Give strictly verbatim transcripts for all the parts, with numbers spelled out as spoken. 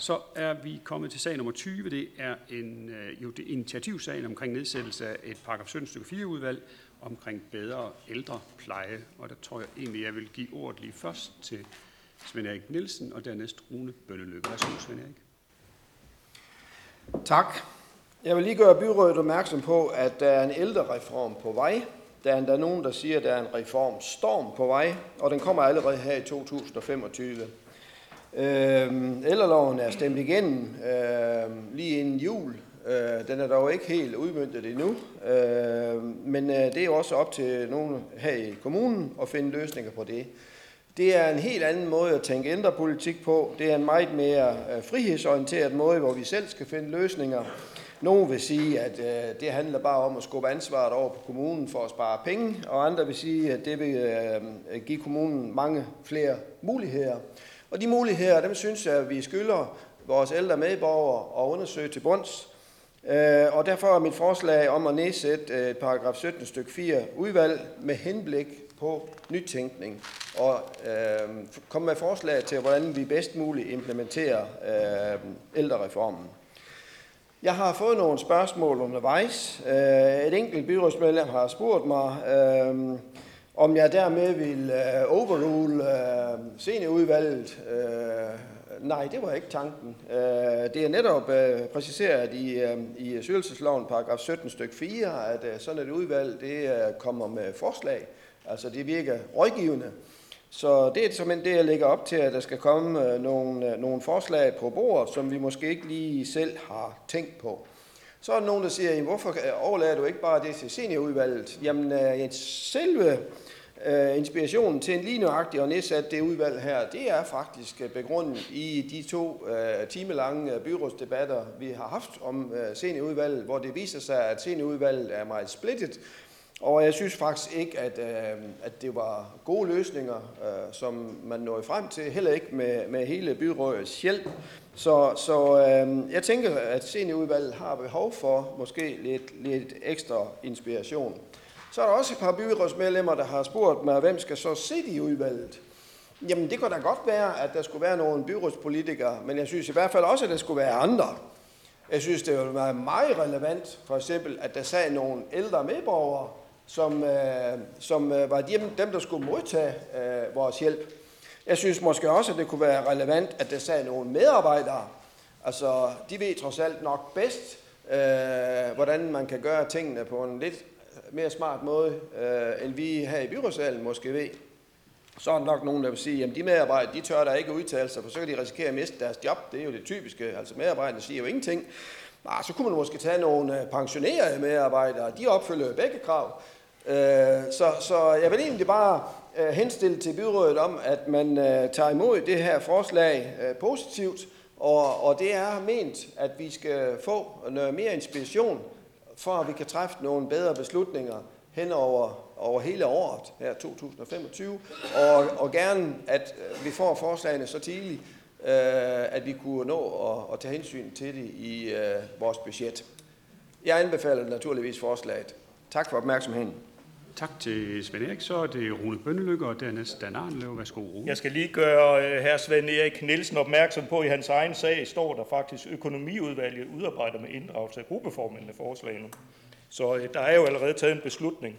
Så er vi kommet til sag nummer tyve. Det er en, jo, det initiativsagen omkring nedsættelse af et paragraf sytten stykke fire udvalg omkring bedre ældrepleje. Og der tror jeg egentlig, jeg vil give ordet lige først til Svend Erik Nielsen og dernæst Rune Bønnelykke. Værsgo, Svend Erik. Tak. Jeg vil lige gøre byrådet opmærksom på, at der er en ældrereform på vej. Der er endda nogen, der siger, at der er en reformstorm på vej, og den kommer allerede her i to tusind og femogtyve. Øh, ældreloven er stemt igennem øh, lige inden jul. Øh, den er dog ikke helt udmøntet endnu, øh, men øh, det er også op til nogen her i kommunen at finde løsninger på det. Det er en helt anden måde at tænke ældrepolitik på. Det er en meget mere øh, frihedsorienteret måde, hvor vi selv skal finde løsninger. Nogle vil sige, at øh, det handler bare om at skubbe ansvaret over på kommunen for at spare penge, og andre vil sige, at det vil øh, give kommunen mange flere muligheder. Og de muligheder, dem synes jeg, at vi skylder vores ældre medborgere at undersøge til bunds. Øh, og derfor er mit forslag om at nedsætte et paragraf sytten stykke fire udvalg med henblik på nytænkning og øh, komme med forslag til, hvordan vi bedst muligt implementerer øh, ældrereformen. Jeg har fået nogle spørgsmål undervejs. Et enkelt byrådsmedlem har spurgt mig, øh, om jeg dermed vil øh, overrule øh, seniorudvalget. Øh, nej, det var ikke tanken. Øh, det er netop øh, præciseret i, øh, i styrelsesloven paragraf sytten stykke fire, at øh, sådan et udvalg det, øh, kommer med forslag. Altså det virker rådgivende. Så det er simpelthen det, jeg lægger op til, at der skal komme øh, nogle, øh, nogle forslag på bordet, som vi måske ikke lige selv har tænkt på. Så er der nogen, der siger, jamen, hvorfor overlader du ikke bare det til seniorudvalget? Jamen, øh, selve øh, inspirationen til en lige nøjagtig og nedsat det udvalg her, det er faktisk begrundet i de to øh, timelange byrådsdebatter, vi har haft om øh, seniorudvalget, hvor det viser sig, at seniorudvalget er meget splittet. Og jeg synes faktisk ikke, at, øh, at det var gode løsninger, øh, som man nåede frem til, heller ikke med, med hele byrådets hjælp. Så, så øh, jeg tænker, at seniorudvalget har behov for måske lidt, lidt ekstra inspiration. Så er der også et par byrådsmedlemmer, der har spurgt mig, hvem skal så sidde i udvalget? Jamen det kunne da godt være, at der skulle være nogle byrådspolitikere, men jeg synes i hvert fald også, at der skulle være andre. Jeg synes, det ville være meget relevant, for eksempel, at der sad nogle ældre medborgere, som, øh, som øh, var dem, dem, der skulle modtage øh, vores hjælp. Jeg synes måske også, at det kunne være relevant, at der sad nogle medarbejdere. Altså, de ved trods alt nok bedst, øh, hvordan man kan gøre tingene på en lidt mere smart måde, øh, end vi her i byrådssalen måske ved. Så er der nok nogen, der vil sige, at de medarbejdere, de tør da ikke udtale sig, for så kan de risikere at miste deres job. Det er jo det typiske. Altså medarbejderne siger jo ingenting. Nej, så kunne man måske tage nogle pensionerede medarbejdere. De opfylder begge krav. Så, så jeg vil egentlig bare henstille til byrådet om, at man tager imod det her forslag positivt. Og, og det er ment, at vi skal få noget mere inspiration, for at vi kan træffe nogle bedre beslutninger hen over, over hele året her to tusind og femogtyve. Og, og gerne, at vi får forslagene så tidligt, at vi kunne nå at, at tage hensyn til det i uh, vores budget. Jeg anbefaler naturligvis forslaget. Tak for opmærksomheden. Tak til Svend Erik. Så er det Rune Bønnelykke og dernæst Dan Arnlev. Værsgo, Rune. Jeg skal lige gøre hr. Svend Erik Nielsen opmærksom på, at i hans egen sag står der faktisk, økonomiudvalget udarbejder med inddragelse af gruppeformændene forslagene. Så uh, der er jo allerede taget en beslutning.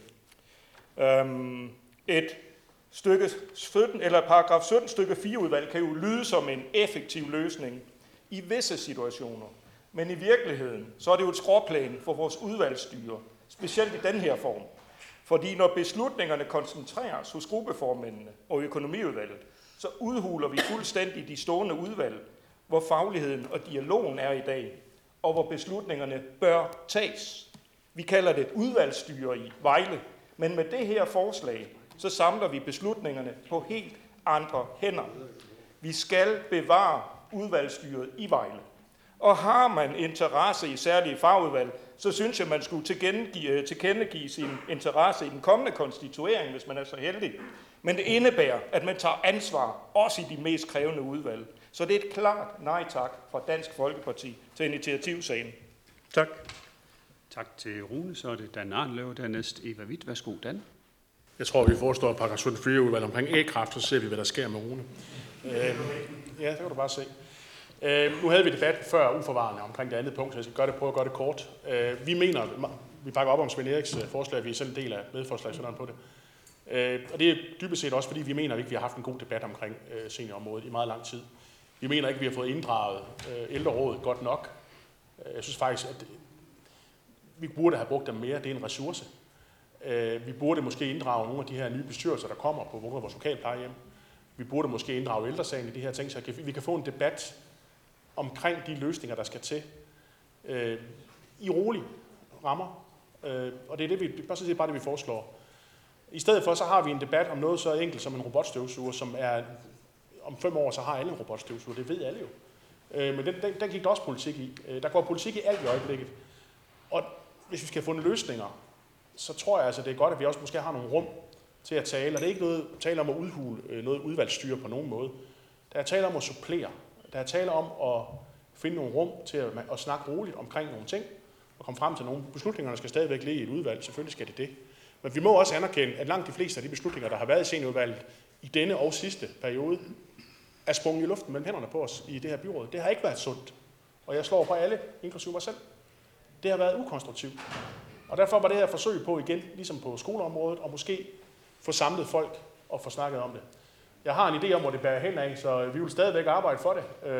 Um, et stykke sytten, eller paragraf sytten stykke fire udvalg kan jo lyde som en effektiv løsning i visse situationer. Men i virkeligheden, så er det jo et skråplan for vores udvalgsstyre, specielt i den her form. Fordi når beslutningerne koncentreres hos gruppeformændene og økonomiudvalget, så udhuler vi fuldstændig de stående udvalg, hvor fagligheden og dialogen er i dag, og hvor beslutningerne bør tages. Vi kalder det udvalgsstyre i Vejle, men med det her forslag, så samler vi beslutningerne på helt andre hænder. Vi skal bevare udvalgsstyret i Vejle. Og har man interesse i særlige fagudvalg, så synes jeg, man skulle tilkendegive, tilkendegive sin interesse i den kommende konstituering, hvis man er så heldig. Men det indebærer, at man tager ansvar, også i de mest krævende udvalg. Så det er et klart nej tak fra Dansk Folkeparti til initiativsagen. Tak. Tak til Rune. Så er det Dan Arnlev, dernæst Eva Witt. Værsgo, Dan. Jeg tror, vi forestår paragraf sytten fire udvalg omkring A-kraft, så ser vi, hvad der sker med Rune. Øh, ja, det kan du bare se. Øh, nu havde vi debat før uforvarende omkring det andet punkt, så jeg skal gøre det, prøve at gøre det kort. Øh, vi mener, vi bakker op om Svend Eriks forslag, vi er selv en del af medforslagsstilleren på det. Øh, og det er dybest set også, fordi vi mener ikke, at vi har haft en god debat omkring øh, seniorområdet i meget lang tid. Vi mener ikke, at vi har fået inddraget øh, ældrerådet godt nok. Jeg synes faktisk, at vi burde have brugt dem mere. Det er en ressource. Øh, vi burde måske inddrage nogle af de her nye bestyrelser, der kommer på nogle af vores lokale plejehjem. Vi burde måske inddrage ældresagen i de her ting, så vi kan få en debat omkring de løsninger, der skal til øh, i rolige rammer. Øh, og det er det, vi, det er bare det, vi foreslår. I stedet for, så har vi en debat om noget så enkelt som en robotstøvsuger, som er, om fem år, så har alle en robotstøvsuger. Det ved alle jo. Øh, men den, den, den gik der også politik i. Øh, der går politik i alt i øjeblikket. Og hvis vi skal have fundet løsninger, så tror jeg altså, det er godt, at vi også måske har nogle rum til at tale. Og det er ikke noget tale om at udhule øh, noget udvalgsstyre på nogen måde. Der er tale om at supplere. Der er tale om at finde nogle rum til at, at snakke roligt omkring nogle ting, og komme frem til nogle beslutninger, der skal stadigvæk ligge i et udvalg. Selvfølgelig skal det det. Men vi må også anerkende, at langt de fleste af de beslutninger, der har været i seniorudvalget i denne og sidste periode, er sprunget i luften mellem hænderne på os i det her byråd. Det har ikke været sundt. Og jeg slår på alle, inklusive mig selv. Det har været ukonstruktivt. Og derfor var det her forsøg på igen, ligesom på skoleområdet, og måske få samlet folk og få snakket om det. Jeg har en idé om, hvor det bærer hen af, så vi vil stadigvæk arbejde for det.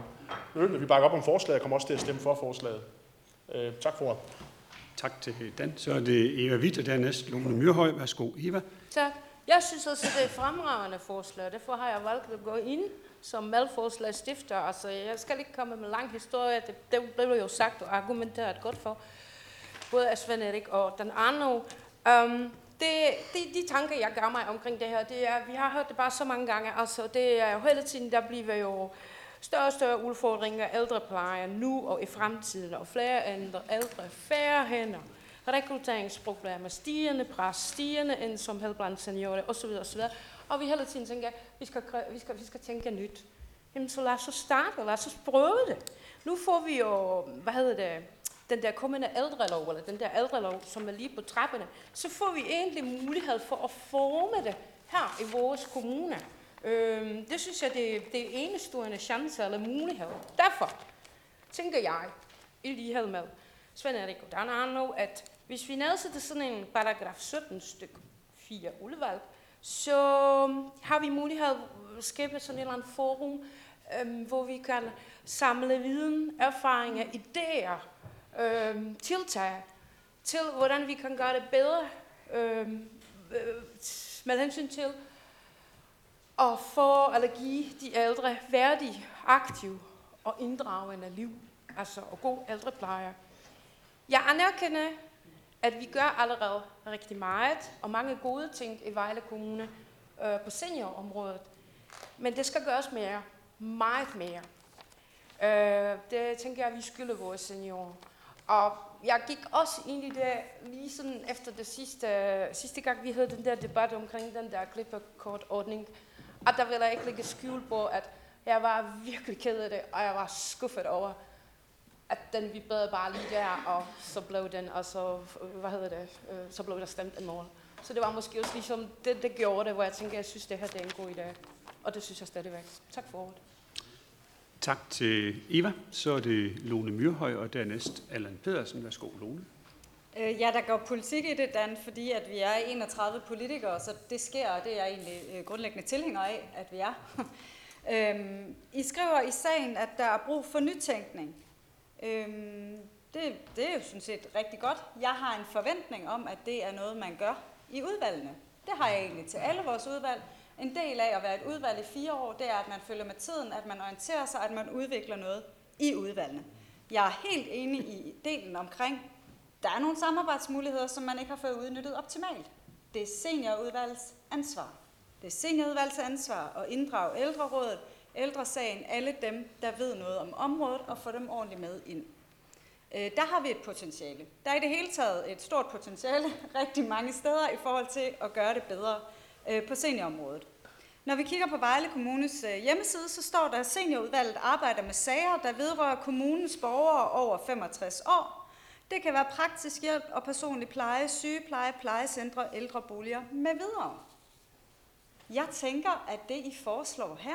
Øh, vi bakker op om forslaget og kommer også til at stemme for forslaget. Øh, tak for ordet. Tak til Dan. Så er det Eva Witt, og dernæst Lone Myrhøj. Værsgo, Eva. Tak. Jeg synes også, det er et fremragende forslag. Derfor har jeg valgt at gå ind som medforslagsstifter. Altså, jeg skal ikke komme med lang historie. Det, det blev jo sagt og argumenteret godt for. Både af Svend Erik og Dan Arno. Um, det, det, de tanker, jeg gør mig omkring det her, det er, vi har hørt det bare så mange gange. Altså, det er jo hele tiden, der bliver jo større og større udfordringer, ældrepleje nu og i fremtiden, og flere ældre, ældre færre hænder, rekrutteringsproblemer, stigende pres, stigende ensomhed blandt seniorer osv. osv. Og vi hele tiden tænker, vi skal, vi skal, vi skal tænke nyt. Jamen så lad os starte, lad os prøve det. Nu får vi jo, hvad hedder det, den der kommende ældrelov, eller den der ældrelov, som er lige på trapperne, så får vi egentlig mulighed for at forme det her i vores kommune. Øhm, det synes jeg, det, det er enestående chance eller mulighed. Derfor tænker jeg, i lighed med Svend Erik og Dan Arno, at hvis vi nedsætter sådan en paragraf sytten stykke fire udvalg, så har vi mulighed at skabe sådan et eller andet forum, øhm, hvor vi kan samle viden, erfaringer, idéer, øhm, tiltag til, hvordan vi kan gøre det bedre øhm, øh, med hensyn til og for at give de ældre værdige, aktive og inddragende liv, altså og god ældrepleje. Jeg anerkender, at vi gør allerede rigtig meget, og mange gode ting i Vejle Kommune øh, på seniorområdet, men det skal gøres mere, meget mere. Øh, det tænker jeg, vi skylder vores seniorer. Og jeg gik også ind i det, lige sådan efter det sidste, sidste gang, vi havde den der debat omkring den der klippekortordning, at der ville jeg ikke lægge skjul på, at jeg var virkelig ked af det, og jeg var skuffet over, at den vi bad bare lige der, og så blev den, og så, hvad hedder det, så blev der stemt en morgen. Så det var måske også ligesom, det, det gjorde det, hvor jeg tænkte, jeg synes, det her det er en god idé. Og det synes jeg stadigvæk. Tak for ordet. Tak til Eva. Så er det Lone Myrhøj, og dernæst Allan Pedersen. Værsgo, Lone. Ja, der går politik i det, Dan, fordi at vi er enogtredive politikere, så det sker, og det er jeg egentlig grundlæggende tilhænger af, at vi er. øhm, I skriver i sagen, at der er brug for nytænkning. Øhm, det, det er jo sådan set rigtig godt. Jeg har en forventning om, at det er noget, man gør i udvalgene. Det har jeg egentlig til alle vores udvalg. En del af at være et udvalg i fire år, det er, at man følger med tiden, at man orienterer sig, at man udvikler noget i udvalgene. Jeg er helt enig i delen omkring, der er nogle samarbejdsmuligheder, som man ikke har fået udnyttet optimalt. Det er seniorudvalgets ansvar. Det er seniorudvalgets ansvar at inddrage ældrerådet, ældresagen, alle dem, der ved noget om området, og få dem ordentligt med ind. Der har vi et potentiale. Der er i det hele taget et stort potentiale rigtig mange steder i forhold til at gøre det bedre på seniorområdet. Når vi kigger på Vejle Kommunes hjemmeside, så står der, at seniorudvalget arbejder med sager, der vedrører kommunens borgere over femogtres år. Det kan være praktisk hjælp og personlig pleje, sygepleje, plejecentre, ældreboliger med videre. Jeg tænker, at det I foreslår her,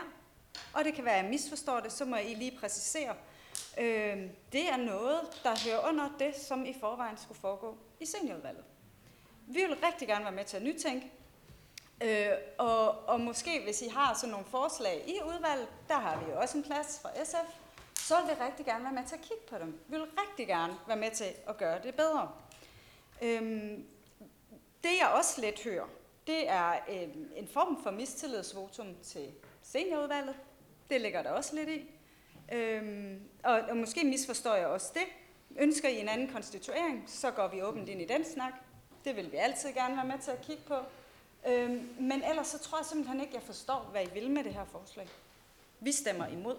Og det kan være, at jeg misforstår det, så må I lige præcisere. Øh, det er noget, der hører under det, som i forvejen skulle foregå i seniorudvalget. Vi vil rigtig gerne være med til at nytænke. Øh, og, og måske, hvis I har sådan nogle forslag i udvalget, der har vi jo også en plads fra S F, så vil vi rigtig gerne være med til at kigge på dem. Vi vil rigtig gerne være med til at gøre det bedre. Øhm, det jeg også lidt hører, det er en, en form for mistillidsvotum til seniorudvalget. Det ligger der også lidt i. Øhm, og, og måske misforstår jeg også det. Ønsker I en anden konstituering, så går vi åbent ind i den snak. Det vil vi altid gerne være med til at kigge på. Øhm, men ellers så tror jeg simpelthen ikke, jeg forstår, hvad I vil med det her forslag. Vi stemmer imod.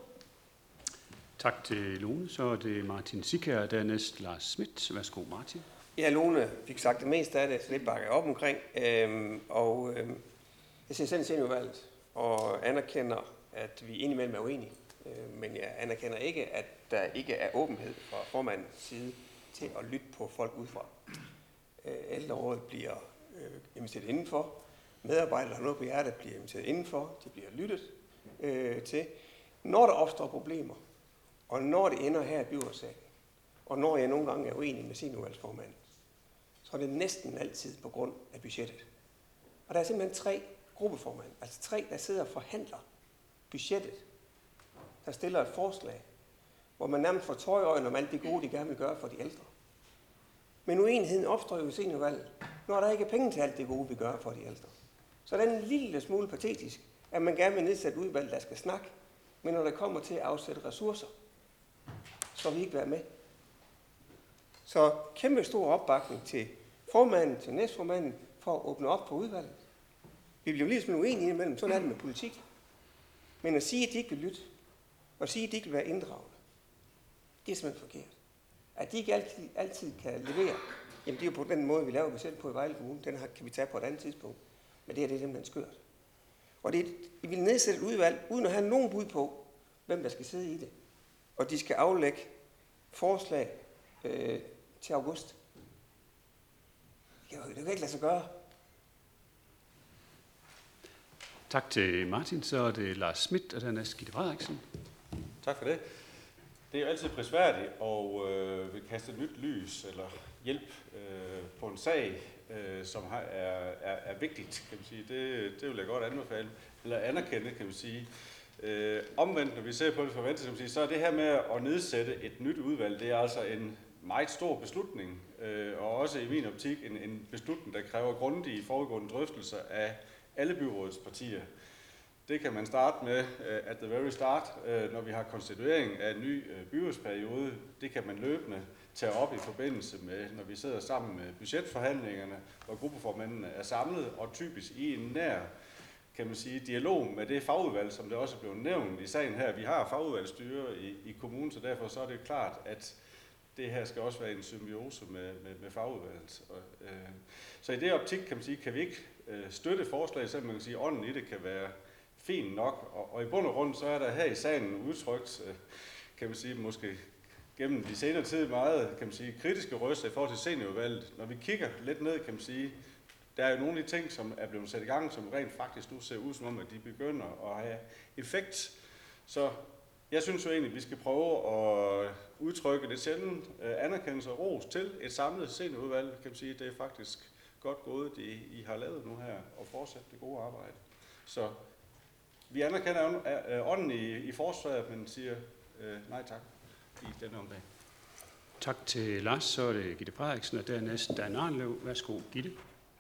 Tak til Lone. Så er det Martin Sikker, dernæst Lars Schmidt. Værsgo, Martin. Ja, Lone fik sagt det meste af det, så det bakker jeg op omkring. Øhm, og øhm, jeg ser selv seniorudvalget og anerkender, at vi indimellem er uenige. Øh, men jeg anerkender ikke, at der ikke er åbenhed fra formandens side til at lytte på folk udefra. Øh, ældrerådet bliver øh, inviteret indenfor. Medarbejdere, der har noget på hjertet, bliver inviteret indenfor. De bliver lyttet øh, til. Når der opstår problemer, og når det ender her i byrådssalen, og når jeg nogle gange er uenig med seniorudvalgsformanden, så er det næsten altid på grund af budgettet. Og der er simpelthen tre gruppeformand, altså tre, der sidder og forhandler budgettet, der stiller et forslag, hvor man nærmest får tøjøjne om alt det gode, de gerne vil gøre for de ældre. Men uenigheden opstår jo i seniorudvalget, når der ikke er penge til alt det gode, vi gør for de ældre. Så er det en lille smule patetisk, at man gerne vil nedsætte udvalg, der skal snakke, men når der kommer til at afsætte ressourcer, så vil vi ikke være med. Så kæmpe stor opbakning til formanden, til næstformanden, for at åbne op på udvalget. Vi bliver jo lige sådan uenige imellem, sådan er det med politik. Men at sige, at de ikke vil lytte, og sige, at de ikke vil være inddragende, det er simpelthen forkert. At de ikke altid, altid kan levere, jamen det er jo på den måde, vi laver selv på i Vejle Kommune. Den kan vi tage på et andet tidspunkt. Men det her, det er simpelthen skørt. Og det er, vi vil nedsætte et udvalg, uden at have nogen bud på, hvem der skal sidde i det. Og de skal aflægge forslag øh, til august. Det kan jo ikke lade sig gøre. Tak til Martin. Så er det Lars Schmidt, og dernæst Gitte Frederiksen. Tak for det. Det er jo altid prisværdigt at øh, vil kaste et nyt lys eller hjælp øh, på en sag, øh, som har, er, er, er vigtigt, kan man sige. Det, det vil jeg godt anbefale, eller anerkende, kan man sige. Øh, omvendt, når vi ser på det fra venstre, sige, så er det her med at nedsætte et nyt udvalg, det er altså en meget stor beslutning, øh, og også i min optik en, en beslutning, der kræver grundige foregående drøftelser af alle byrådets partier. Det kan man starte med uh, at the very start, uh, når vi har konstituering af en ny uh, byrådsperiode. Det kan man løbende tage op i forbindelse med, når vi sidder sammen med budgetforhandlingerne, hvor gruppeformændene er samlet, og typisk i en nær, kan man sige, dialog med det fagudvalg, som det også er blevet nævnt i sagen her. Vi har fagudvalgsstyre i, i kommunen, så derfor så er det klart, at det her skal også være en symbiose med, med, med fagudvalget. Og, øh, så i det optik, kan man sige, kan vi ikke øh, støtte forslag, så man kan sige, at ånden i det kan være fint nok, og, og i bund og grund, så er der her i sagen udtrykt, øh, kan man sige, måske gennem de senere tid meget, kan man sige, kritiske røster i forhold til seniorudvalget. Når vi kigger lidt ned, kan man sige, der er jo nogle af de ting, som er blevet sat i gang, som rent faktisk nu ser ud som om, at de begynder at have effekt. Så jeg synes jo egentlig, at vi skal prøve at udtrykke det sjældent anerkendelse og ros til et samlet seniorudvalg, kan man sige, det er faktisk godt gået, det I har lavet nu her, og fortsat det gode arbejde. Så vi anerkender ånden i, i forslaget, men siger øh, nej tak i denne omgang. Tak til Lars. Så er det Gitte Frederiksen, og dernæst Dan Arnlev. Værsgo, Gitte.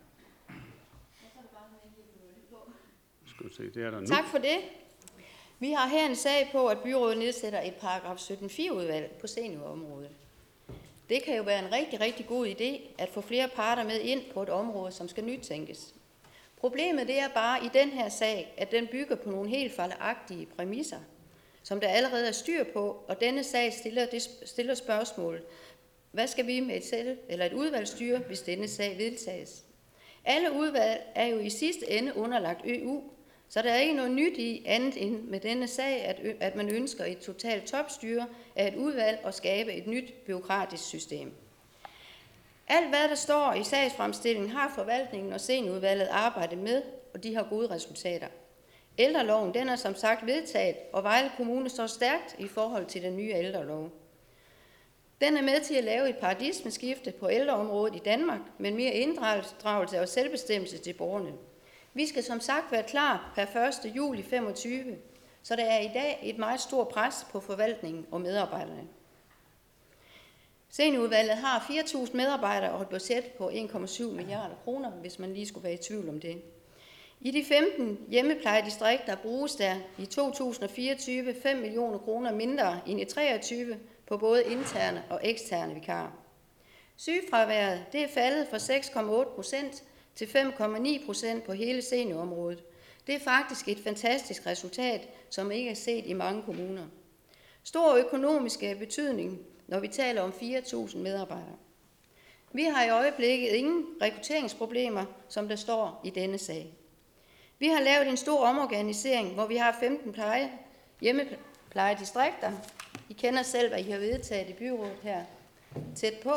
Skal se, det er der nu. Tak for det. Vi har her en sag på, at byrådet nedsætter et paragraf sytten fire udvalg på seniorområdet. Det kan jo være en rigtig, rigtig god idé at få flere parter med ind på et område, som skal nytænkes. Problemet det er bare i den her sag, at den bygger på nogle helt fejlagtige præmisser, som der allerede er styr på, og denne sag stiller, det stiller spørgsmål. Hvad skal vi med et selv eller et udvalgsstyre, hvis denne sag vedtages? Alle udvalg er jo i sidste ende underlagt E U, så der er ikke noget nyt i andet end med denne sag, at, at man ønsker et totalt topstyre af et udvalg og skabe et nyt bureaukratisk system. Alt hvad der står i sagsfremstillingen har forvaltningen og seniorudvalget arbejdet med, og de har gode resultater. Ældreloven den er som sagt vedtaget, og Vejle Kommune står stærkt i forhold til den nye ældrelov. Den er med til at lave et paradigmeskifte på ældreområdet i Danmark, med mere inddragelse og selvbestemmelse til borgerne. Vi skal som sagt være klar per første juli femogtyve, så der er i dag et meget stort pres på forvaltningen og medarbejderne. Seniorudvalget har fire tusind medarbejdere og et budget på en komma syv milliarder kroner, hvis man lige skulle være i tvivl om det. I de femten hjemmeplejedistrikter bruges der i to tusind og fireogtyve fem millioner kroner mindre end i treogtyve på både interne og eksterne vikarer. Sygefraværet det er faldet fra seks komma otte procent til fem komma ni procent på hele seniorområdet. Det er faktisk et fantastisk resultat, som ikke er set i mange kommuner. Stor økonomisk betydning, når vi taler om fire tusind medarbejdere. Vi har i øjeblikket ingen rekrutteringsproblemer, som der står i denne sag. Vi har lavet en stor omorganisering, hvor vi har femten pleje, hjemmeplejedistrikter. I kender selv, hvad I har vedtaget i byrådet her tæt på.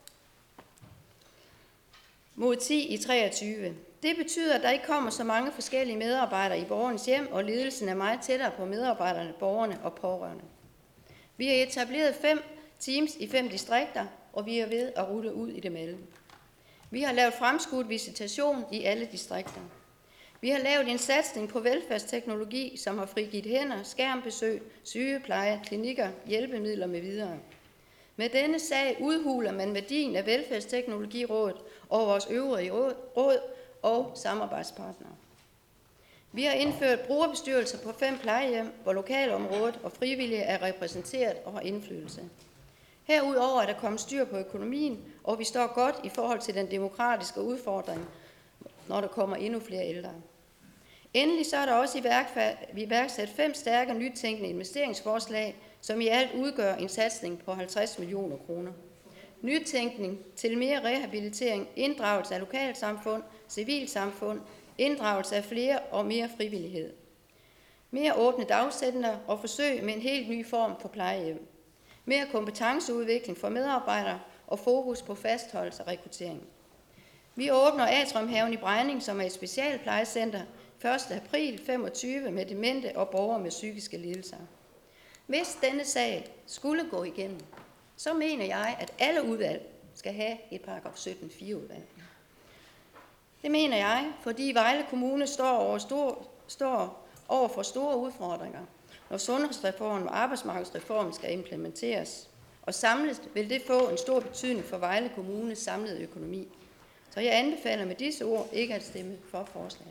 Mod ti i treogtyve. Det betyder, at der ikke kommer så mange forskellige medarbejdere i borgernes hjem, og ledelsen er meget tættere på medarbejderne, borgerne og pårørende. Vi har etableret fem teams i fem distrikter, og vi er ved at rulle ud i dem alle. Vi har lavet fremskudt visitation i alle distrikter. Vi har lavet en satsning på velfærdsteknologi, som har frigivet hænder, skærmbesøg, sygepleje, klinikker, hjælpemidler med videre. Med denne sag udhuler man værdien af velfærdsteknologirådet og vores øvrige råd og samarbejdspartnere. Vi har indført brugerbestyrelser på fem plejehjem, hvor lokalområdet og frivillige er repræsenteret og har indflydelse. Herudover er der kommet styr på økonomien, og vi står godt i forhold til den demokratiske udfordring, når der kommer endnu flere ældre. Endelig så er der også iværksat fem stærke nytænkende investeringsforslag, som i alt udgør en satsning på halvtreds millioner kroner. Nytænkning til mere rehabilitering, inddragelse af lokalsamfund, civilsamfund, inddragelse af flere og mere frivillighed. Mere åbne dagcenter og forsøg med en helt ny form for plejehjem. Mere kompetenceudvikling for medarbejdere og fokus på fastholdelse og rekruttering. Vi åbner Atriumhaven i Brejning, som er et specialplejecenter, første april femogtyve med demente og borgere med psykiske lidelser. Hvis denne sag skulle gå igennem, så mener jeg, at alle udvalg skal have et paragraf sytten fire udvalg. Det mener jeg, fordi Vejle Kommune står over, stor, står over for store udfordringer, når sundhedsreformen og arbejdsmarkedsreformen skal implementeres. Og samlet vil det få en stor betydning for Vejle Kommunes samlede økonomi. Så jeg anbefaler med disse ord ikke at stemme for forslaget.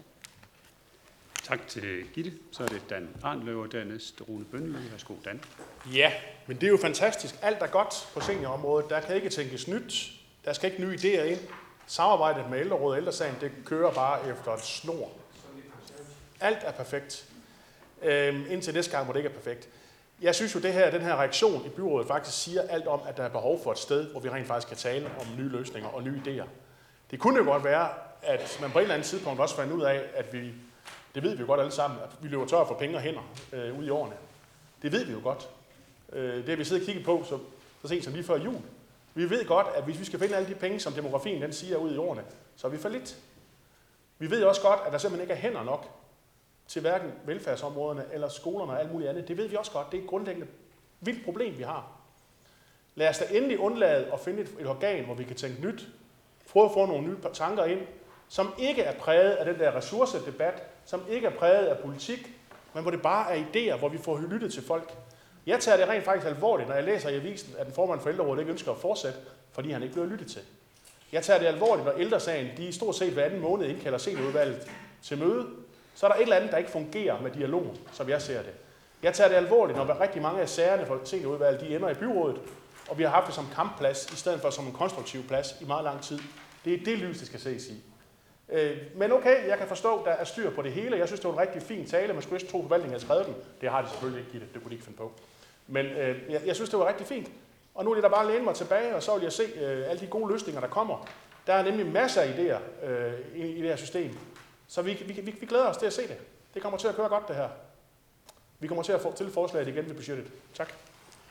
Tak til Gitte. Så er det Dan Arnløv og dernæst Rune Bønneløv. Værsgo, Dan. Ja, men det er jo fantastisk. Alt er godt på seniorområdet. Der kan ikke tænkes nyt. Der skal ikke nye idéer ind. Samarbejdet med ældrerådet og ældresagen, det kører bare efter et snor. Alt er perfekt. Øhm, indtil næste gang, hvor det ikke er perfekt. Jeg synes jo, det her, den her reaktion i byrådet faktisk siger alt om, at der er behov for et sted, hvor vi rent faktisk kan tale om nye løsninger og nye idéer. Det kunne jo godt være, at man på et eller andet tidspunkt også fandt ud af, at vi, det ved vi jo godt alle sammen, at vi løber tør for penge og hænder øh, ud i årene. Det ved vi jo godt. Øh, det har vi siddet og kigget på så, så sent som lige før jul. Vi ved godt, at hvis vi skal finde alle de penge, som demografien den siger ud i årene, så er vi for lidt. Vi ved også godt, at der simpelthen ikke er hænder nok til hverken velfærdsområderne eller skolerne og alt muligt andet. Det ved vi også godt. Det er et grundlæggende vildt problem, vi har. Lad os da endelig undlade at finde et, et organ, hvor vi kan tænke nyt, prøve at få nogle nye tanker ind, som ikke er præget af den der ressourcedebat, som ikke er præget af politik, men hvor det bare er idéer, hvor vi får lyttet til folk. Jeg tager det rent faktisk alvorligt, når jeg læser i avisen, at den formand for ældrerådet ikke ønsker at fortsætte, fordi han ikke bliver lyttet til. Jeg tager det alvorligt, når ældresagen, de stort set hver anden måned indkalder seniorudvalget til møde, så er der et eller andet, der ikke fungerer med dialogen, som jeg ser det. Jeg tager det alvorligt, når rigtig mange af sagerne for seniorudvalget, de ender i byrådet, og vi har haft det som kampplads, i stedet for som en konstruktiv plads i meget lang tid. Det er det lys, det skal ses i. Øh, men okay, jeg kan forstå, at der er styr på det hele. Jeg synes, det var en rigtig fin tale. Man skulle ikke tro, at forvaltningen havde skrevet den. Det har de selvfølgelig ikke givet det. Det kunne de ikke finde på. Men øh, jeg, jeg synes, det var rigtig fint. Og nu er det der bare at læne mig tilbage, og så vil jeg se øh, alle de gode løsninger, der kommer. Der er nemlig masser af idéer øh, i, i det her system. Så vi, vi, vi, vi glæder os til at se det. Det kommer til at køre godt, det her. Vi kommer til at få til forslaget igen ved budgettet. Tak.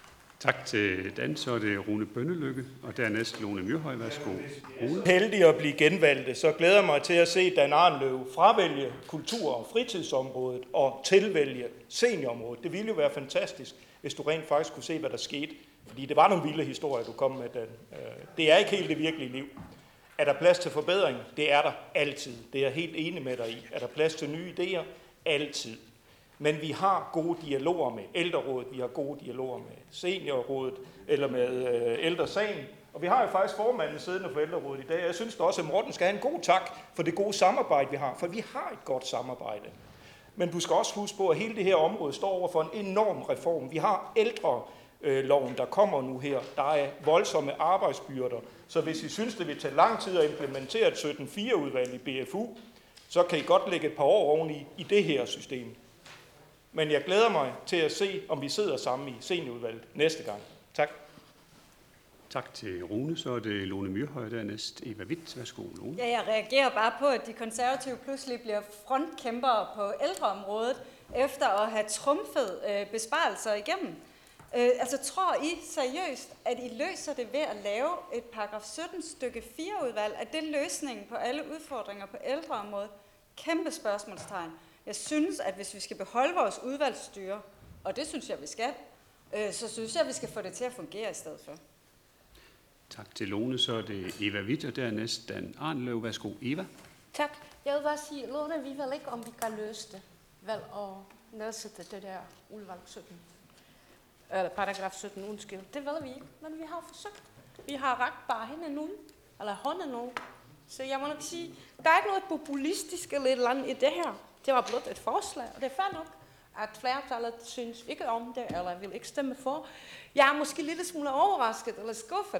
Tak til Dan. Så er det Rune Bønnelykke, og dernæst Lone Myrhøj. Værsgo. Rune. Heldig at blive genvalgte, så glæder jeg mig til at se Dan Arnløv fravælge kultur- og fritidsområdet og tilvælge seniorområdet. Det ville jo være fantastisk, hvis du rent faktisk kunne se, hvad der skete. Fordi det var nogle vilde historier, du kom med, Dan. Det er ikke helt det virkelige liv. Er der plads til forbedring? Det er der altid. Det er jeg helt enig med dig i. Er der plads til nye idéer? Altid. Men vi har gode dialoger med ældrerådet, vi har gode dialoger med seniorrådet, eller med øh, ældresagen. Og vi har jo faktisk formanden siddende for ældrerådet i dag. Jeg synes også, at Morten skal have en god tak for det gode samarbejde, vi har. For vi har et godt samarbejde. Men du skal også huske på, at hele det her område står over for en enorm reform. Vi har ældreloven, der kommer nu her. Der er voldsomme arbejdsbyrder. Så hvis I synes, det vil tage lang tid at implementere et sytten fire udvalg i B F U, så kan I godt lægge et par år oveni i det her system. Men jeg glæder mig til at se, om vi sidder sammen i seniorudvalget næste gang. Tak. Tak til Rune. Så er det Lone Myrhøj, dernæst Eva Witt. Værsgo, Lone. Ja, jeg reagerer bare på, at de konservative pludselig bliver frontkæmpere på ældreområdet, efter at have trumfet øh, besparelser igennem. Øh, altså, tror I seriøst, at I løser det ved at lave et paragraf sytten stykke fire udvalg? Er det løsningen på alle udfordringer på ældreområdet? Kæmpe spørgsmålstegn. Jeg synes, at hvis vi skal beholde vores udvalgsstyre, og det synes jeg, vi skal, øh, så synes jeg, at vi skal få det til at fungere i stedet for. Tak til Lone. Så er det Eva Witt, og dernæst Dan Arnløv. Værsgo, Eva. Tak. Jeg vil bare sige, Lone, vi ved ikke, om vi kan løse det. Vel at nedsætte det der udvalg sytten. Eller paragraf sytten, undskyld. Det ved vi ikke, men vi har forsøgt. Vi har rakt bare hende nu, eller hånden nu. Så jeg må nok sige, der er ikke noget populistisk eller et eller andet i det her. Det var blot et forslag, og det er fair nok, at flertallet synes ikke om det, eller vil ikke stemme for. Jeg er måske lidt smule overrasket eller skuffet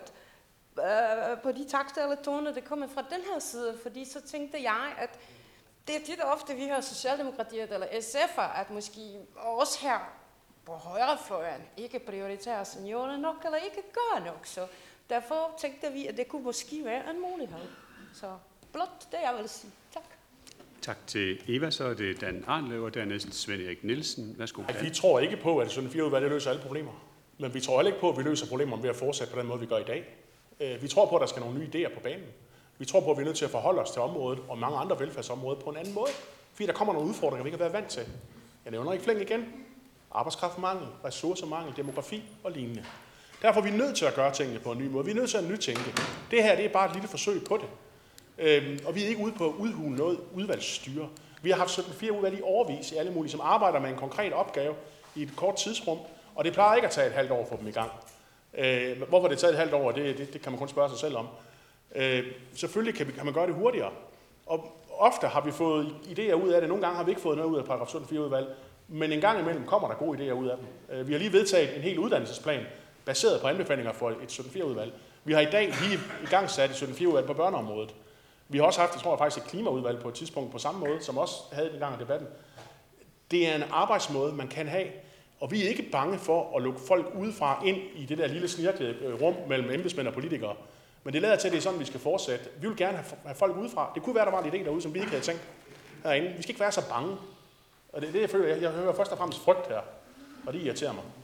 øh, på de takter eller toner, der kommer fra den her side, fordi så tænkte jeg, at det er tit og ofte, vi hører Socialdemokratiet eller S F'er, at måske også her på højrefløjen ikke prioriterer seniorerne nok, eller ikke gør nok. Så derfor tænkte vi, at det kunne måske være en mulighed. Så blot det, jeg vil sige. Tak. Tak til Eva. Så er det Dan Arnløv, og dernæst Svend Erik Nielsen. Værsgo, Dan. Vi tror ikke på, at sytten fire udvalg løser alle problemer. Men vi tror heller ikke på, at vi løser problemerne ved at fortsætte på den måde, vi gør i dag. Vi tror på, at der skal nogle nye idéer på banen. Vi tror på, at vi er nødt til at forholde os til området og mange andre velfærdsområder på en anden måde. Fordi der kommer nogle udfordringer, vi ikke har været vant til. Jeg nævner ikke flæng igen. Arbejdskraftmangel, ressourcemangel, demografi og lignende. Derfor er vi nødt til at gøre tingene på en ny måde. Vi er nødt til at nytænke. Det her det er bare et lille forsøg på det. Øhm, og vi er ikke ude på at udhule noget udvalgsstyre. Vi har haft sytten fire udvalg i årevis i alle mulige, som arbejder med en konkret opgave i et kort tidsrum, og det plejer ikke at tage et halvt år for dem i gang. Øh, hvorfor det tager et halvt år, det, det, det kan man kun spørge sig selv om. Øh, selvfølgelig kan, vi, kan man gøre det hurtigere, og ofte har vi fået idéer ud af det. Nogle gange har vi ikke fået noget ud af paragraf sytten fire udvalg, men en gang imellem kommer der gode idéer ud af dem. Øh, vi har lige vedtaget en hel uddannelsesplan, baseret på anbefalinger for et sytten fire udvalg. Vi har i dag lige i gang sat et sytten fire udvalg på børneområdet. Vi har også haft, jeg tror faktisk, et klimaudvalg på et tidspunkt på samme måde, som også havde en gang af debatten. Det er en arbejdsmåde, man kan have, og vi er ikke bange for at lukke folk udefra ind i det der lille snirklede rum mellem embedsmænd og politikere. Men det lader til, at det er sådan, vi skal fortsætte. Vi vil gerne have folk udefra. Det kunne være, der var en idé derude, som vi ikke havde tænkt herinde. Vi skal ikke være så bange. Og det er det, jeg føler. Jeg hører først og fremmest frygt her, og det irriterer mig.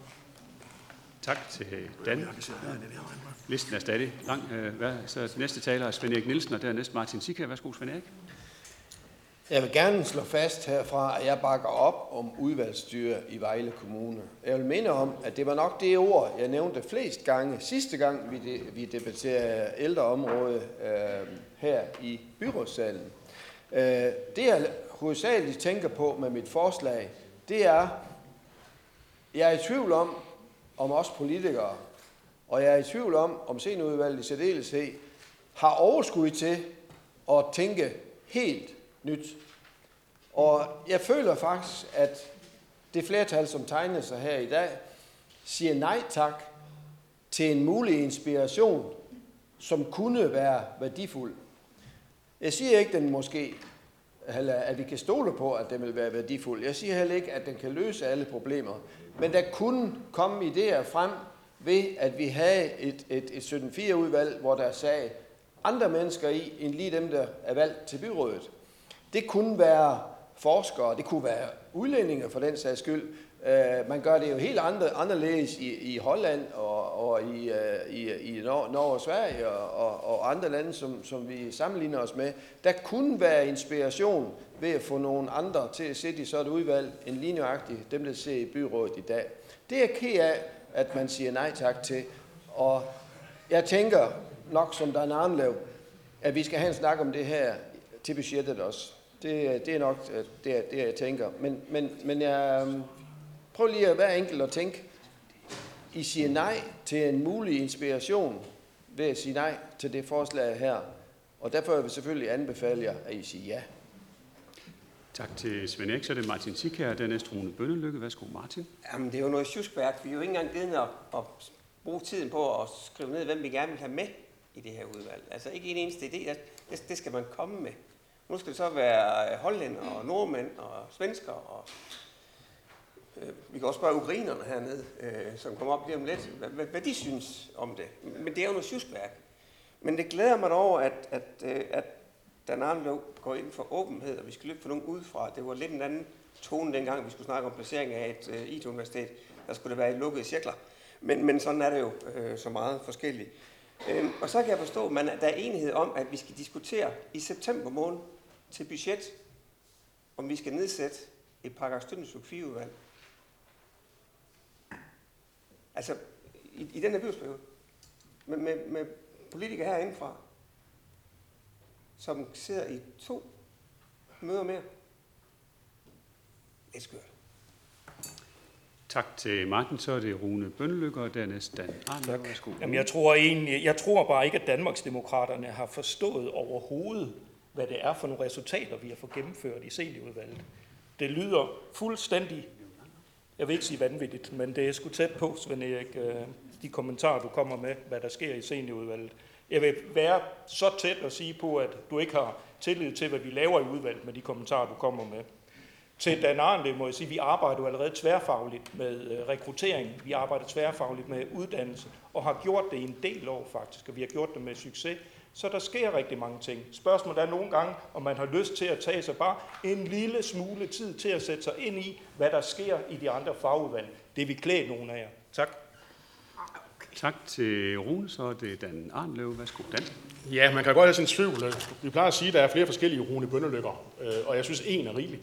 Tak til Dan. Listen er stadig lang. Så næste taler er Svend Erik Nielsen, og dernæst Martin Sikær. Værsgo, Svend Erik. Jeg vil gerne slå fast herfra, at jeg bakker op om udvalgsstyre i Vejle Kommune. Jeg vil minde om, at det var nok det ord, jeg nævnte flest gange sidste gang, vi, de, vi debatterede ældreområdet øh, her i byrådssalen. Øh, det jeg hovedsageligt tænker på med mit forslag, det er, jeg er i tvivl om, om os politikere, og jeg er i tvivl om, om seniorudvalget i særdeleshed har overskud til at tænke helt nyt. Og jeg føler faktisk, at det flertal, som tegner sig her i dag, siger nej tak til en mulig inspiration, som kunne være værdifuld. Jeg siger ikke, at den måske, at vi kan stole på, at den vil være værdifuld. Jeg siger heller ikke, at den kan løse alle problemer. Men der kunne komme idéer frem ved, at vi havde et, et, et sytten fire udvalg, hvor der sagde andre mennesker i, end lige dem, der er valgt til byrådet. Det kunne være forskere, det kunne være udlændinge for den sags skyld, Uh, man gør det jo helt andre, anderledes i, i Holland og, og i, uh, i, i Norge og Sverige og, og, og andre lande, som, som vi sammenligner os med. Der kunne være inspiration ved at få nogle andre til at sidde i sådan et udvalg, end lige nøjagtigt dem, der ser i byrådet i dag. Det er jeg ked af, at man siger nej tak til. Og jeg tænker nok som Dan Arnlev, at vi skal have en snak om det her til budgettet også. Det, det er nok det, det, jeg tænker. Men, men, men jeg prøv lige at være enkelt og tænke. I siger nej til en mulig inspiration ved at sige nej til det forslag her. Og derfor vil jeg selvfølgelig anbefale jer, at I siger ja. Tak til Svend Erik. Så er det Martin Sikær, dernæst Rune Bønnelykke. Værsgo, Martin. Jamen, det er jo noget sjuskværk. Vi er jo ikke engang givet at, at bruge tiden på at skrive ned, hvem vi gerne vil have med i det her udvalg. Altså ikke en eneste idé. Det, det skal man komme med. Nu skal det så være hollænder og nordmænd og svensker. Og, øh, vi kan også spørge ukrainerne hernede, øh, som kommer op lige om lidt, hvad, hvad, hvad de synes om det. Men det er jo noget sjuskværk. Men det glæder mig over, at, at, at, at Dan Arnlev går ind for åbenhed, og vi skal løbe for nogen udefra. Det var lidt en anden tone dengang, vi skulle snakke om placering af et uh, I T-universitet. Der skulle det være i lukkede cirkler. Men, men sådan er det jo øh, så meget forskelligt. Øhm, og så kan jeg forstå, at man, der er enighed om, at vi skal diskutere i september måned til budget, om vi skal nedsætte et paragraf sytten stykke fire udvalg. Altså, i, i den her byrådsperiode. Med, med, med politikere herindefra, som sidder i to møder mere. Det er skørt. Tak til Martin. Så er det Rune Bønnelykke, og dernæst Dan Arnlev. Værsgo. Jamen, jeg tror egentlig, jeg tror bare ikke, at Danmarksdemokraterne har forstået overhovedet, hvad det er for nogle resultater, vi har fået gennemført i seniorudvalget. Det lyder fuldstændig, jeg vil ikke sige vanvittigt, men det er sgu tæt på, Svend Erik, de kommentarer, du kommer med, hvad der sker i seniorudvalget. Jeg vil være så tæt at sige på, at du ikke har tillid til, hvad vi laver i udvalget med de kommentarer, du kommer med. Til Dan Arnlev må jeg sige, at vi arbejder jo allerede tværfagligt med rekruttering, vi arbejder tværfagligt med uddannelse, og har gjort det i en del år faktisk, og vi har gjort det med succes. Så der sker rigtig mange ting. Spørgsmålet er nogle gange, om man har lyst til at tage sig bare en lille smule tid til at sætte sig ind i, hvad der sker i de andre fagudvalg. Det vil klæde nogen af jer. Tak. Tak til Rune, så er det Dan Arnlev. Værsgo, Dan. Ja, man kan godt have sin tvivl. Vi plejer at sige, at der er flere forskellige Rune Bønnelykker, og jeg synes, en er rigeligt.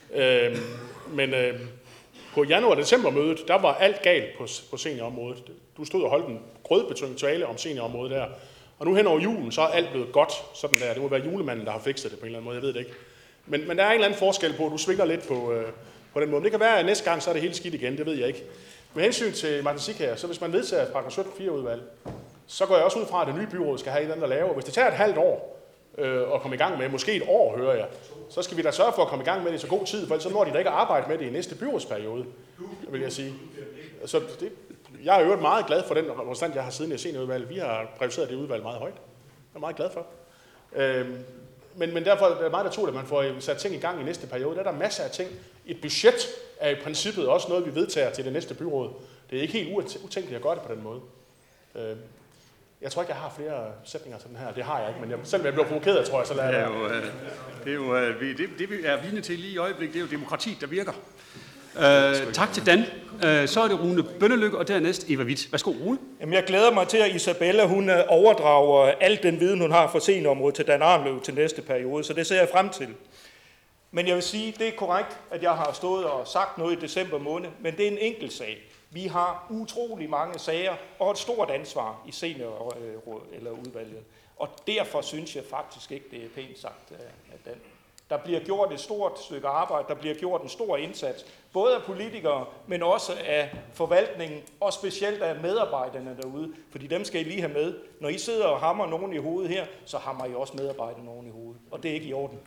Men på januar-december-mødet, der var alt galt på, på seniorområdet. Du stod og holdt en grødbetynget tale om seniorområdet der. Og nu hen over julen, så er alt blevet godt. Sådan der. Det må være julemanden, der har fikset det på en eller anden måde. Jeg ved det ikke. Men, men der er en eller anden forskel på, at du svinger lidt på, øh, på den måde. Men det kan være, at næste gang, så er det helt skidt igen. Det ved jeg ikke. Med hensyn til Martin Sikær, så hvis man vedtager paragraf sytten stykke fire udvalg, så går jeg også ud fra, at det nye byråd skal have et eller andet at lave. Hvis det tager et halvt år øh, at komme i gang med, måske et år, hører jeg, så skal vi da sørge for at komme i gang med det i så god tid, for ellers så når de da ikke at arbejde med det i næste byrådsperiode, vil jeg sige. Så det, jeg er jo meget glad for den repræsentant, jeg har siden i seniorudvalget. Vi har prioriteret det udvalg meget højt. Jeg er meget glad for. Øhm, men, men derfor er det meget naturligt, at man får sat ting i gang i næste periode. Der er der masser af ting. Et budget er i princippet også noget, vi vedtager til det næste byråd. Det er ikke helt utænkeligt at gøre det på den måde. Øhm, jeg tror ikke, jeg har flere sætninger til den her. Det har jeg ikke, men jeg, selvom jeg bliver provokeret, tror jeg, så lader jeg det. Er jo, det, er jo, det, det, vi er vidne til lige i øjeblikket, det er jo demokrati, der virker. Uh, tak til Dan. Uh, så er det Rune Bønnelykke, og dernæst Eva Witt. Værsgo, Rune. Jamen, jeg glæder mig til, at Isabella hun overdrager al den viden, hun har fra seniorområdet til Dan Arnlev til næste periode, så det ser jeg frem til. Men jeg vil sige, det er korrekt, at jeg har stået og sagt noget i december måned, men det er en enkelt sag. Vi har utrolig mange sager og et stort ansvar i senior eller udvalget, og derfor synes jeg faktisk ikke, det er pænt sagt af Dan. Der bliver gjort et stort stykke arbejde, der bliver gjort en stor indsats, både af politikere, men også af forvaltningen, og specielt af medarbejderne derude, fordi dem skal I lige have med. Når I sidder og hammer nogen i hovedet her, så hammer I også medarbejderne nogen i hovedet, og det er ikke i orden.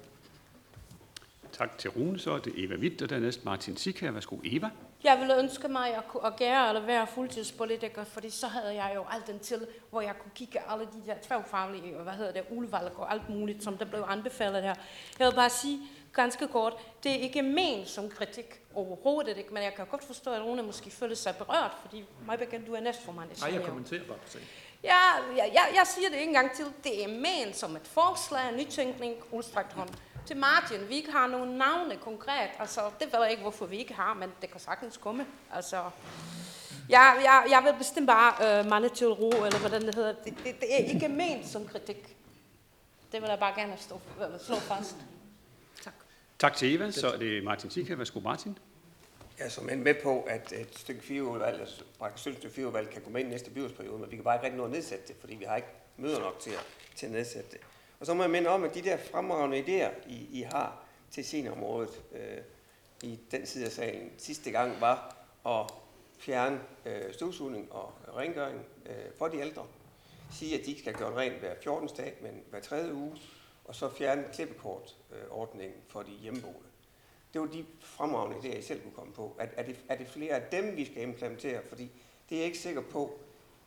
Tak til Rune, så er det Eva Witt, og dernæst Martin Sikær. Værsgo, Eva. Jeg ville ønske mig at, kunne, at gøre eller være fuldtidspolitiker, fordi så havde jeg jo alt den til, hvor jeg kunne kigge alle de der tværfaglige, hvad hedder det, udvalg og alt muligt, som der blev anbefalet her. Jeg vil bare sige ganske kort, det er ikke ment som kritik overhovedet ikke, men jeg kan godt forstå, at Rune måske føler sig berørt, fordi mig bekendt, du er næstformand. Nej, jeg kommenterer bare på sagen. Ja, jeg, jeg, jeg siger det en gang til. Det er ment som et forslag, nytænkning, udstrakt hånd. til Martin, vi ikke har nogen navne konkret. Altså, det ved jeg ikke, hvorfor vi ikke har, men det kan sagtens komme. Altså, jeg, jeg, jeg vil bestemt bare øh, mande til ro, eller hvordan det hedder. Det, det, det er ikke ment som kritik. Det vil jeg bare gerne stå, øh, slå fast. Tak. Tak til Eva. Så er det Martin Zicha. Værsgo, Martin. Jeg er som med på, at et stykke fire-udvalg, altså praktisk stykke fire-udvalg, kan gå med i næste byrådsperiode, men vi kan bare ikke rigtig nå at nedsætte det, fordi vi har ikke møder nok til at, til at nedsætte det. Og så må jeg minde om, at de der fremragende idéer, I, I har til seniorområdet øh, i den side af salen, sidste gang var at fjerne øh, støvsugning og rengøring øh, for de ældre. Sige, at de ikke skal gøre rent hver fjortende dag, men hver tredje uge, og så fjerne klippekortordningen for de hjemmeboende. Det var de fremragende idéer, I selv kunne komme på. Er, er, det, er det flere af dem, vi skal implementere? Fordi det er jeg ikke sikker på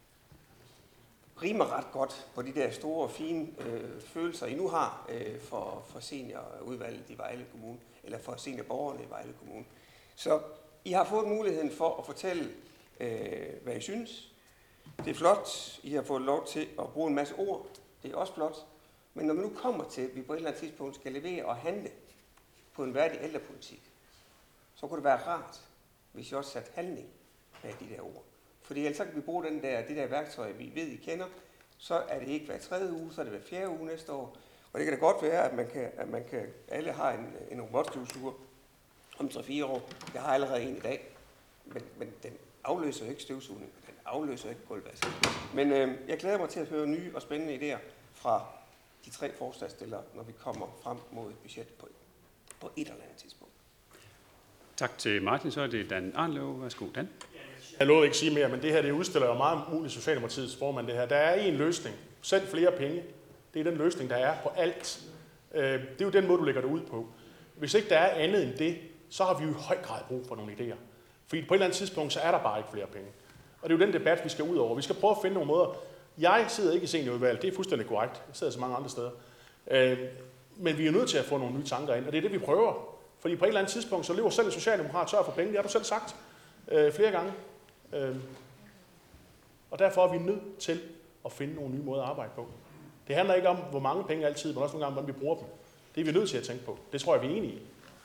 rimer ret godt på de der store, fine øh, følelser, I nu har øh, for, for seniorudvalget i Vejle Kommune, eller for seniorborgerne i Vejle Kommune. Så I har fået muligheden for at fortælle, øh, hvad I synes. Det er flot. I har fået lov til at bruge en masse ord. Det er også flot. Men når man nu kommer til, at vi på et eller andet tidspunkt skal levere og handle på en værdig ældrepolitik, så kunne det være rart, hvis I også satte handling bag de der ord. Fordi ellers kan vi bruge den der, det der værktøj, vi ved, I kender, så er det ikke hver tredje uge, så er det hver fjerde uge næste år. Og det kan da godt være, at man kan, at man kan alle har en, en robotstøvsuger om tre fire år. Jeg har allerede en i dag, men, men den afløser jo ikke støvsugning, den afløser ikke gulvvask. Men øh, jeg glæder mig til at høre nye og spændende idéer fra de tre forslagsstillere, når vi kommer frem mod budgettet på, på et eller andet tidspunkt. Tak til Martin. Så er det Dan Arnlev. Værsgo, Dan. Jeg lover ikke at sige mere, men det her det udstiller jo meget muligt Socialdemokratiets formand. Det her. Der er en løsning. Send flere penge. Det er den løsning, der er på alt. Det er jo den måde, du lægger det ud på. Hvis ikke der er andet end det, så har vi jo i høj grad brug for nogle idéer. Fordi på et eller andet tidspunkt, så er der bare ikke flere penge. Og det er jo den debat, vi skal ud over. Vi skal prøve at finde nogle måder. Jeg sidder ikke i seniorudvalget, det er fuldstændig korrekt. Jeg sidder så mange andre steder. Men vi er nødt til at få nogle nye tanker ind, og det er det, vi prøver. Fordi på et eller andet tidspunkt, så lever selv en socialdemokrat tør for penge. Det har du selv sagt øh, flere gange. Øh, og derfor er vi nødt til at finde nogle nye måder at arbejde på. Det handler ikke om, hvor mange penge altid, men også nogle gange, hvordan vi bruger dem. Det er vi nødt til at tænke på. Det tror jeg, vi er enige i.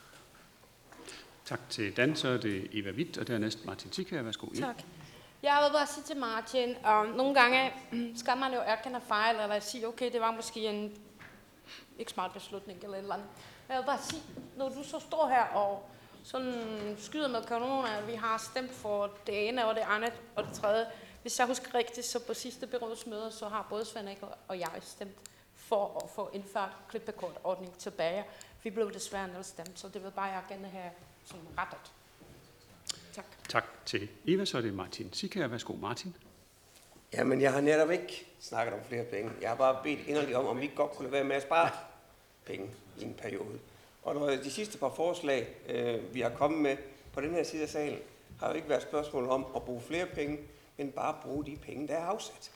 Tak til Dan. Så er det Eva Witt, og dernæst Martin Zicha. Værsgo. Tak. Jeg vil bare sige til Martin, um, nogle gange skal man jo erkende fejl, eller sige, okay, det var måske en ikke smart beslutning, eller et eller andet. Jeg vil bare sige, når du så står her og sådan skyder med kanoner, at vi har stemt for det ene og det andet og det tredje. Hvis jeg husker rigtigt, så på sidste byrådsmøde, så har både Svend Erik og jeg stemt for at få indført klippekortordning tilbage. Vi blev desværre nedstemt, så det vil bare jeg gerne have sådan rettet. Tak. Tak til Eva, så er det Martin Zicha. Værsgo, Martin. Jamen, jeg har netop ikke snakket om flere penge. Jeg har bare bedt inderligt om, om vi ikke godt kunne være med at spare penge i en periode. Og når de sidste par forslag, øh, vi har kommet med på den her side af salen, har jo ikke været spørgsmål om at bruge flere penge, men bare bruge de penge, der er afsat.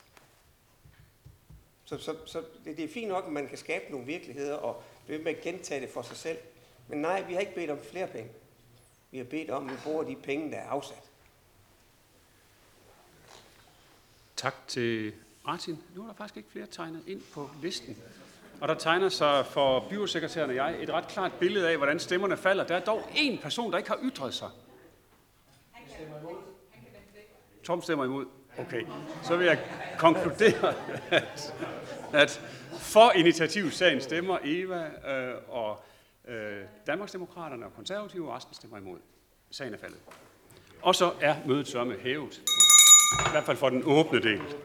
Så, så, så det, det er fint nok, at man kan skabe nogle virkeligheder og blive med at gentage det for sig selv. Men nej, vi har ikke bedt om flere penge. Vi har bedt om, at vi bruger de penge, der er afsat. Tak til Martin. Nu er der faktisk ikke flere tegnet ind på listen. Og der tegner sig for byrådssekretæren og jeg et ret klart billede af, hvordan stemmerne falder. Der er dog én person, der ikke har ytret sig. Tom stemmer imod. Okay. Så vil jeg konkludere, at, at for initiativsagen stemmer Eva øh, og øh, Danmarksdemokraterne og Konservative, og resten stemmer imod. Sagen er faldet. Og så er mødet sørme hævet. I hvert fald for den åbne del.